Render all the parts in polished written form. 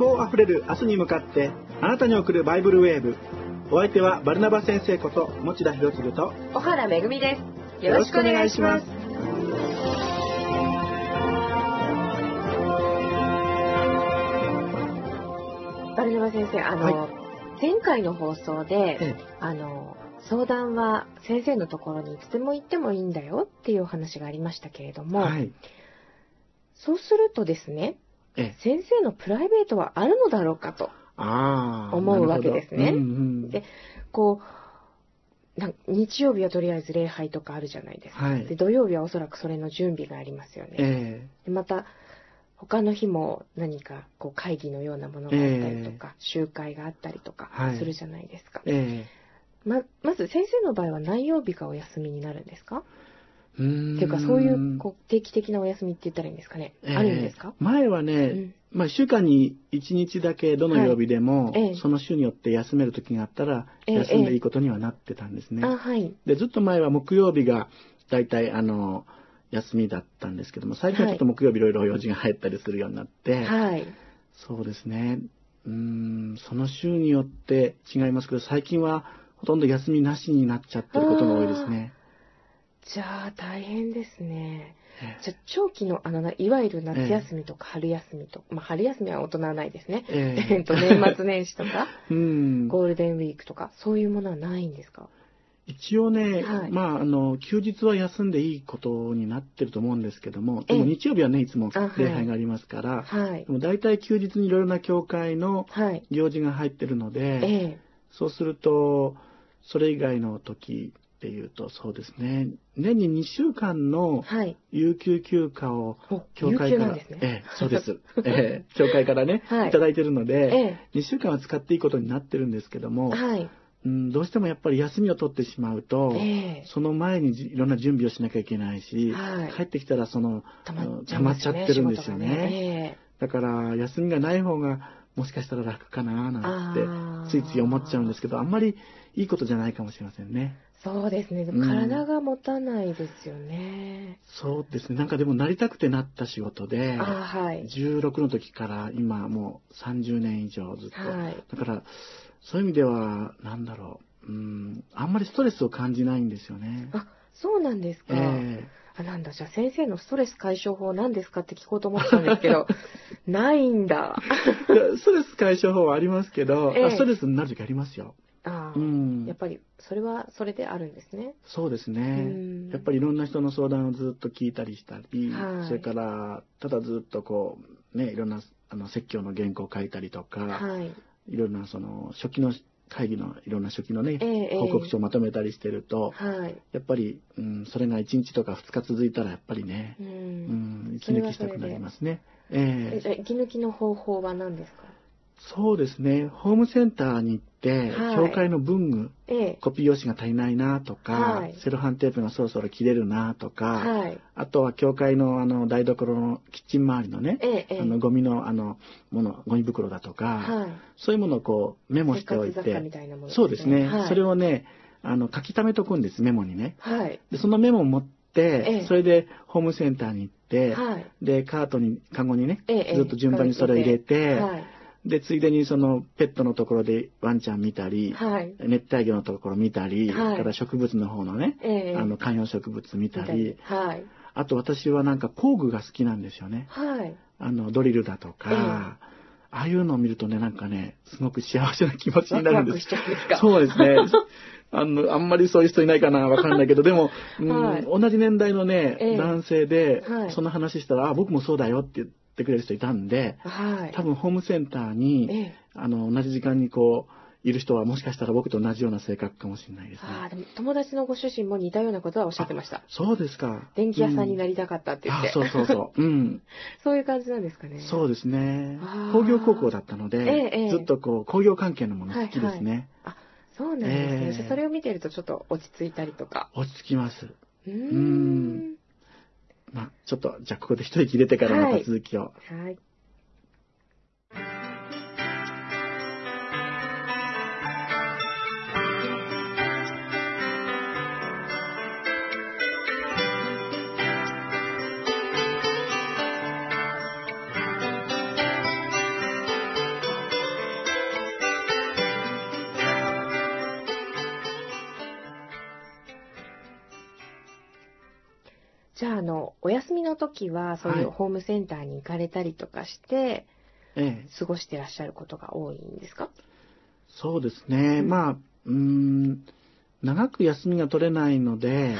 望あふれる明日に向かってあなたに送るバイブルウェーブ。お相手はバルナバ先生こと持田博次と小原めぐみです。よろしくお願いします。バルナバ先生、前回の放送で、相談は先生のところにいつでも行ってもいいんだよっていうお話がありましたけれども、そうするとですね、先生のプライベートはあるのだろうかと思うわけですね。で、日曜日はとりあえず礼拝とかあるじゃないですか。で、土曜日はおそらくそれの準備がありますよね。で、また他の日も何か会議のようなものがあったりとか、集会があったりとかするじゃないですか。まず先生の場合は何曜日がお休みになるんですか？っていうか、そういう定期的なお休みって言ったらいいんですかね。あるんですか？ 前はね、1週間に1日だけどの曜日でも、その週によって休める時があったら、休んでいいことにはなってたんですね。で、ずっと前は木曜日がだいたい休みだったんですけども、最近はちょっと木曜日いろいろ用事が入ったりするようになって、そうですね。その週によって違いますけど、最近はほとんど休みなしになっちゃってることが多いですね。 じゃあ大変ですね。じゃあ長期のいわゆる夏休みとか春休みとか、春休みは大人はないですね。年末年始とか、ゴールデンウィークとか、そういうものはないんですか？ 一応ね、休日は休んでいいことになってると思うんですけども、でも日曜日はね、いつも礼拝がありますから、でも大体休日にいろいろな教会の行事が入ってるので、そうすると、それ以外の時っていうと、そうですね、年に2週間の有給休暇を教会から、そうです、教会からね、いただいてるので、2週間は使っていいことになってるんですけども、どうしてもやっぱり休みを取ってしまうと、その前にいろんな準備をしなきゃいけないし、帰ってきたら溜まっちゃってるんですよね。だから休みがない方がもしかしたら楽かななんてついつい思っちゃうんですけど、あんまりいいことじゃないかもしれませんね。 そうですね。でも体が持たないですよね。 そうですね。でもなりたくてなった仕事で、16の時から今もう30年以上ずっと。だからそういう意味ではあんまりストレスを感じないんですよね。 そうなんですか。じゃあ先生のストレス解消法何ですかって聞こうと思ったんですけど、ないんだ。 ストレス解消法はありますけど、ストレスになる時ありますよ。 やっぱりそれはそれであるんですね。 そうですね。やっぱりいろんな人の相談をずっと聞いたりしたり、それからただずっといろんな説教の原稿を書いたりとか、いろんな初期の会議のいろんな初期のね、報告書をまとめたりしてると、やっぱり、それが1日とか2日続いたらやっぱりね、息抜きしたくなりますね。 じゃあ息抜きの方法は何ですか？ そうですね。ホームセンターに行って、教会の文具、コピー用紙が足りないなとか、セロハンテープがそろそろ切れるなとか、あとは教会の台所のキッチン周りのね、ゴミのゴミ袋だとか、そういうものをメモしておいて、そうですね。それをね、書き溜めとくんです、メモにね。で、そのメモを持って、それでホームセンターに行って、で、カゴにね、ずっと順番にそれを入れて、で、ついでにペットのところでワンちゃん見たり、熱帯魚のところ見たり、から植物の方のね、観葉植物見たり、あと私は工具が好きなんですよね。ドリルだとか、ああいうのを見るとね、すごく幸せな気持ちになるんです。そうですね。あんまりそういう人いないかな、わかんないけど、でも、同じ年代のね、男性で、その話したら、僕もそうだよって言ってくれる人いたんで、多分ホームセンターに、同じ時間にいる人はもしかしたら僕と同じような性格かもしれないですね。 でも友達のご主人も似たようなことはおっしゃってました。 そうですか。 電気屋さんになりたかったって言って。 そう。 そういう感じなんですかね。 そうですね。工業高校だったので、ずっと工業関係のもの好きですね。 そうなんですね。それを見てるとちょっと落ち着いたりとか。 落ち着きます。ちょっと、じゃあここで一息入れてからまた続きを。 じゃあ、お休みの時は、そういうホームセンターに行かれたりとかして、過ごしてらっしゃることが多いんですか？ そうですね。まあ、長く休みが取れないので、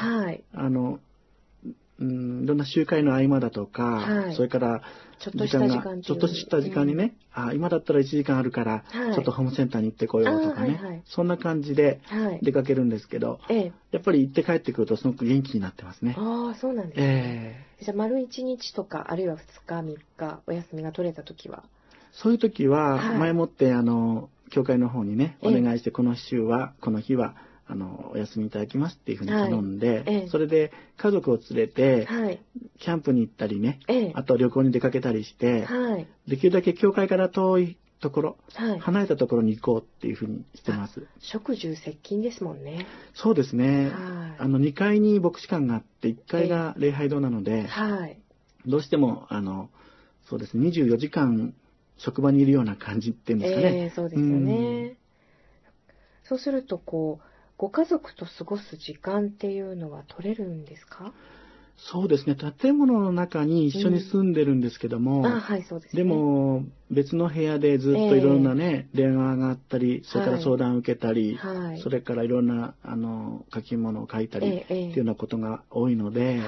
いろんな集会の合間だとか、それからちょっとした時間にね、今だったら1時間あるから、ちょっとホームセンターに行ってこようとかね、そんな感じで出かけるんですけど、やっぱり行って帰ってくるとすごく元気になってますね。 ああ、そうなんですね。じゃあ丸1日とか、あるいは2日、3日、お休みが取れた時は？ そういう時は、前もって、教会の方にね、お願いして、この日は、お休みいただきますっていうふうに頼んで、それで家族を連れて、キャンプに行ったりね、あと旅行に出かけたりして、できるだけ教会から遠いところ、離れたところに行こうっていうふうにしてます。 職住接近ですもんね。 そうですね。2階に牧師館があって、1階が礼拝堂なので、どうしても、そうですね、24時間職場にいるような感じっていうんですかね。 そうですよね。そうすると、ご家族と過ごす時間っていうのは取れるんですか？ そうですね。建物の中に一緒に住んでるんですけども、でも別の部屋でずっといろんなね、電話があったり、それから相談を受けたり、それからいろんな書き物を書いたりっていうようなことが多いので、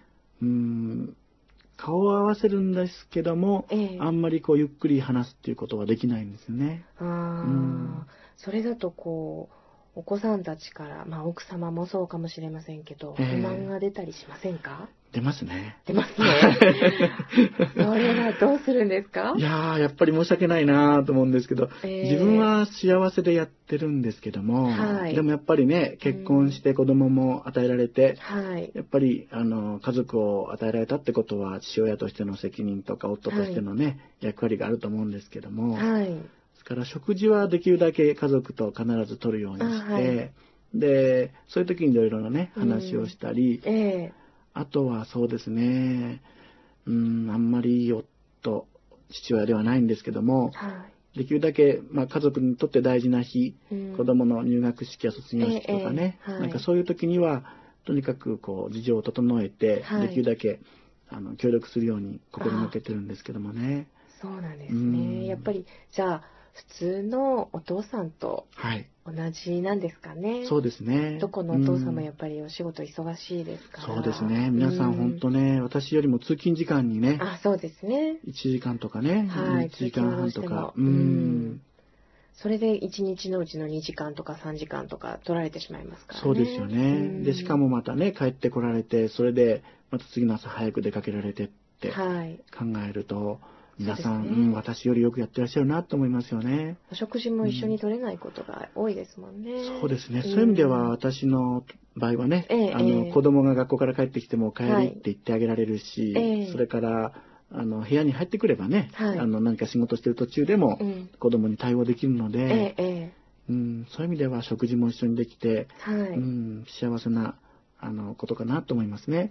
顔を合わせるんですけども、あんまりゆっくり話すっていうことはできないんですね。 それだとお子さんたちから、奥様もそうかもしれませんけど、不満が出たりしませんか？ 出ますね。 出ますね。それはどうするんですか？ いやー、やっぱり申し訳ないなと思うんですけど、自分は幸せでやってるんですけども、でもやっぱりね、結婚して子供も与えられて、やっぱり家族を与えられたってことは父親としての責任とか夫としてのね、役割があると思うんですけども、ですから食事はできるだけ家族と必ず取るようにして、で、そういう時にいろいろなね、話をしたり、あとはそうですね、あんまり父親ではないんですけども、できるだけ、家族にとって大事な日、子供の入学式や卒業式とかね、なんかそういう時には、とにかく事情を整えて、できるだけ協力するように心がけてるんですけどもね。 そうなんですね。やっぱり、じゃあ、普通のお父さんと同じなんですかね。 そうですね。 どこのお父さんもやっぱりお仕事忙しいですから。 そうですね。皆さん本当ね、私よりも通勤時間にね。 そうですね。 1時間とかね。1時間半とか。 それで1日のうちの2時間とか3時間とか取られてしまいますからね。 そうですよね。で、しかもまたね、帰ってこられて、それでまた次の朝早く出かけられてって考えると、皆さん、私よりよくやってらっしゃるなと思いますよね。 お食事も一緒に取れないことが多いですもんね。 そうですね。そういう意味では私の場合はね、子供が学校から帰ってきても帰りって言ってあげられるし、それから部屋に入ってくればね、何か仕事してる途中でも子供に対応できるので、そういう意味では食事も一緒にできて、幸せなことかなと思いますね。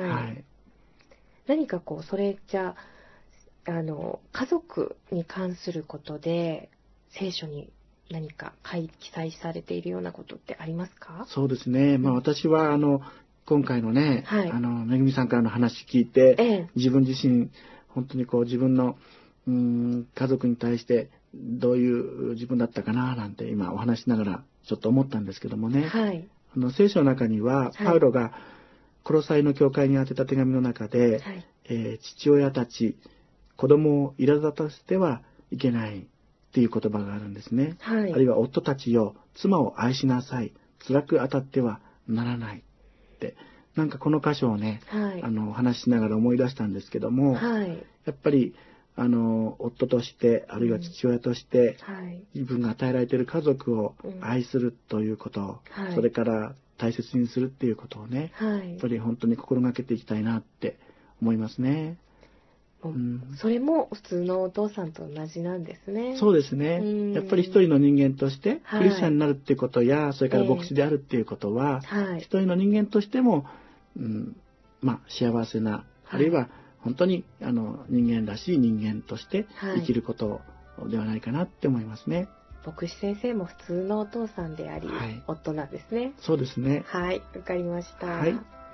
何かそれじゃ家族に関することで聖書に何か記載されているようなことってありますか？ そうですね。私は今回のね、めぐみさんからの話聞いて、自分自身本当に自分の家族に対してどういう自分だったかななんて今お話しながらちょっと思ったんですけどもね、聖書の中にはパウロがコロサイの教会に宛てた手紙の中で、父親たち子供を苛立たせてはいけないっていう言葉があるんですね。あるいは夫たちよ、妻を愛しなさい。辛く当たってはならないって。なんかこの箇所をね、お話ししながら思い出したんですけども、やっぱり夫として、あるいは父親として、自分が与えられている家族を愛するということ、それから大切にするっていうことをね、やっぱり本当に心がけていきたいなって思いますね。 それも普通のお父さんと同じなんですね。 そうですね。やっぱり一人の人間として、クリスチャンになるっていうことや、それから牧師であるっていうことは、一人の人間としても、幸せな、あるいは本当に人間らしい人間として生きることではないかなって思いますね。 牧師先生も普通のお父さんであり、夫なんですね。 そうですね。 はい、わかりました。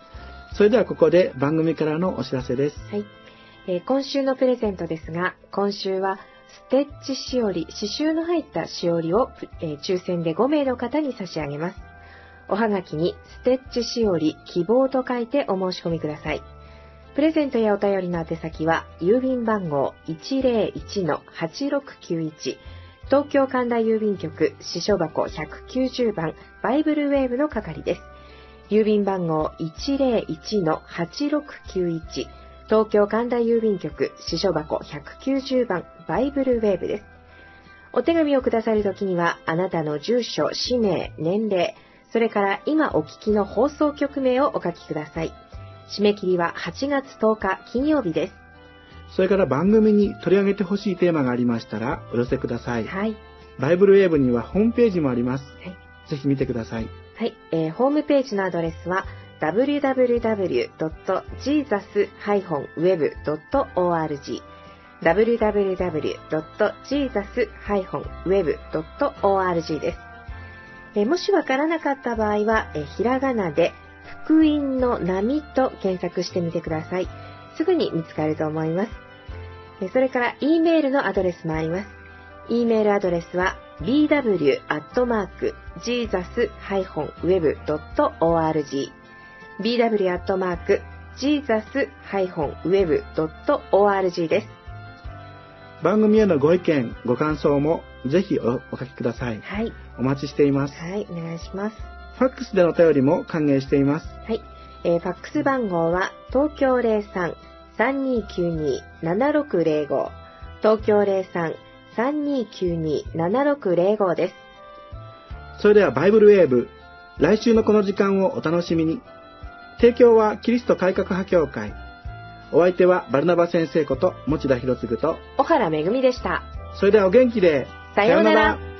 それではここで番組からのお知らせです。 はい。今週のプレゼントですが、今週はステッチしおり、刺繍の入ったしおりを、抽選で5名の方に差し上げます。おはがきにステッチしおり希望と書いてお申し込みください。プレゼントやお便りの宛先は、郵便番号 101-8691、東京神田郵便局支所箱190番バイブルウェーブの係です。郵便番号 101-8691、東京神田郵便局支所箱190番バイブルウェーブです。お手紙をくださるときには、あなたの住所、氏名、年齢、それから今お聞きの放送局名をお書きください。締め切りは8月10日金曜日です。 それから番組に取り上げてほしいテーマがありましたらお寄せください。 はい。 バイブルウェーブにはホームページもあります。 はい。 ぜひ見てください。 はい。ホームページのアドレスは www.jesus-web.org www.jesus-web.org です。もしわからなかった場合は、ひらがなで福音の波と検索してみてください。すぐに見つかると思います。それから E メールのアドレスもあります。E メールアドレスは bw@jesus-web.org bw@jesus-web.org です。 番組へのご意見、ご感想もぜひお書きください。 はい。 お待ちしています。 はい、お願いします。 ファックスでのお便りも歓迎しています。 はい。ファックス番号は東京 03-3292-7605 東京 03-3292-7605 です。 それではバイブルウェーブ、来週のこの時間をお楽しみに。提供はキリスト改革派教会。お相手はバルナバ先生こと持田博次と小原めぐみでした。 それではお元気で。 さようなら。